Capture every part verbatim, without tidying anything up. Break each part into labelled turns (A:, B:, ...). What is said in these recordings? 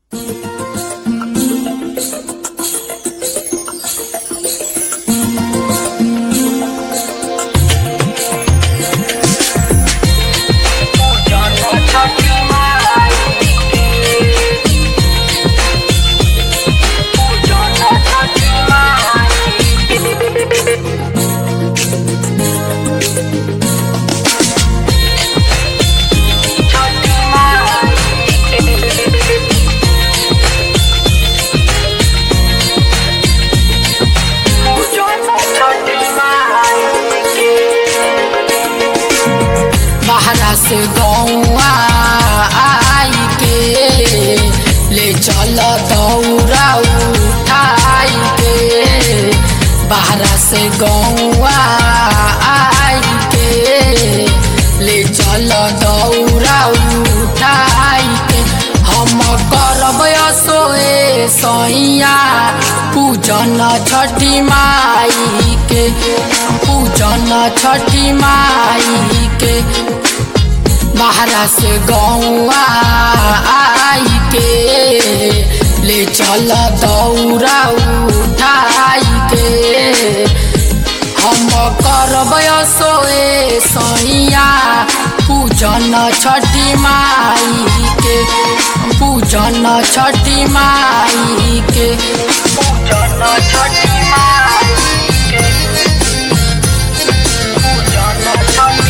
A: से गौआ आई के ले चल दौरा उठाई के। बाहरा से गौआ आई के ले चल दौरा उठाई के। हम करब सोए सैया पूजन छठी माई के, पूजन छठी माई के। बाहरा से गौआ आई के ले चल दौरा उठाई के। हम करब सोए सैया पूजन छठी माई के, पूजन छठी माई के, पूजन छठी माई के, पूजन छठी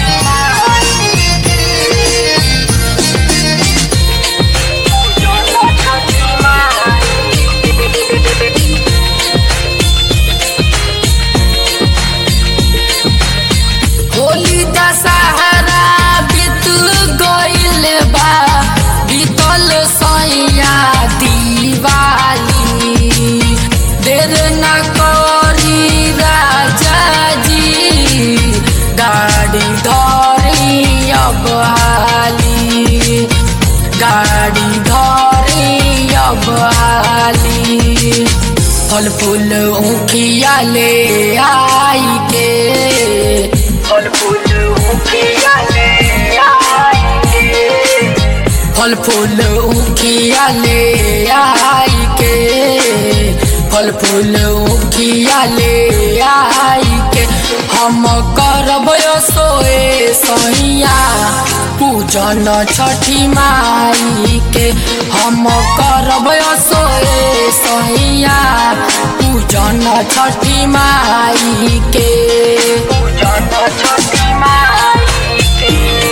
A: होली दशहरा बीत गइल बा, बीतल सैया दिवाली। देर न करी राजा जी गाड़ी धरी अब हाली, गाड़ी धरी अब हाली। फल फूल ऊखिया ले आई के, फल फूल ऊखिया ले आई के, फल फूल ऊखिया ले आई के, फल फूल ऊखिया ले आई के। हम करब सोए सैया पूजन छठी माई के। हम करब सोए सैया पूजन छठी माई के, पूजन छठी माई के।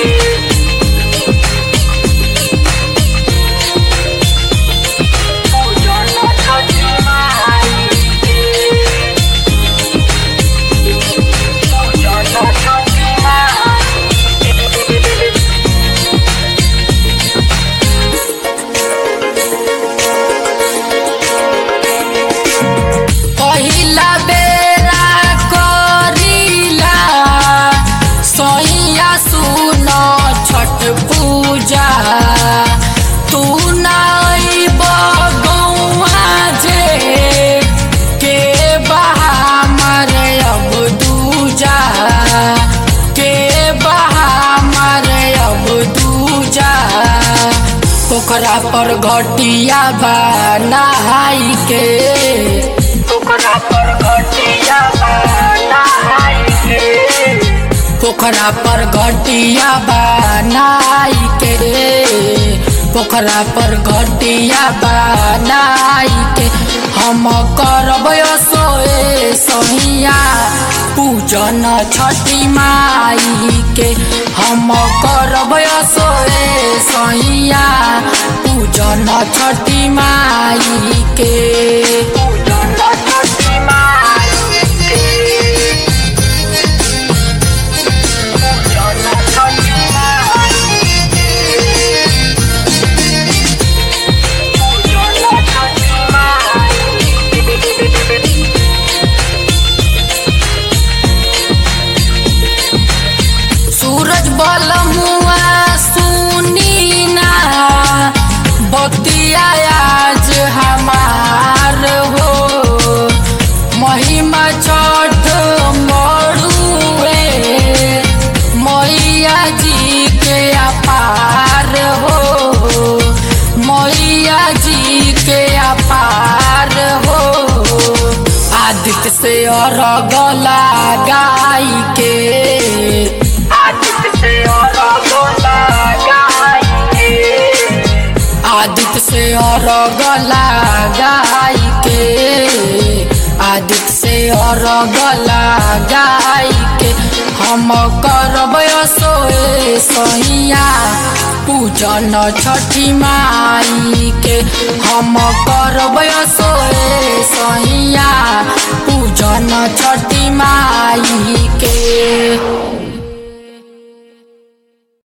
A: पहिला बेरा करीला सैया सुन छठ पूजा। तू नाई बगौआ जे के बहा मारे अब दूजा, के बहा मारे अब दूजा। पोखरा पर घटिया बनाई के, पोखरा पर घटिया बनाई के, पोखरा पर घटिया बनाई के, पोखरा पर घटिया बनाई के। हम करब सोए सैया पूजन छठी माई के। हम करब सोए सैया पूजन छठी माई के, पूजन छठी माई के, पूजन छठी माई के, पूजन छठी माई के। सूरज बलमुआ सुनी ना बतिया आज हमार हो। महिमा छठ मरुए मैया जी के अपार हो, मैया गंगा जी के अपार हो। आदित्य से अर्घ लगाई के, आदित्य से अर्घ लगाई के, आदित्य से अर्घ लगाई के, आदित्य से अर्घ लगाई के हम करब सोए सैया पूजन छठी माई के। हम करब सोए सैया पूजन छठी माई के।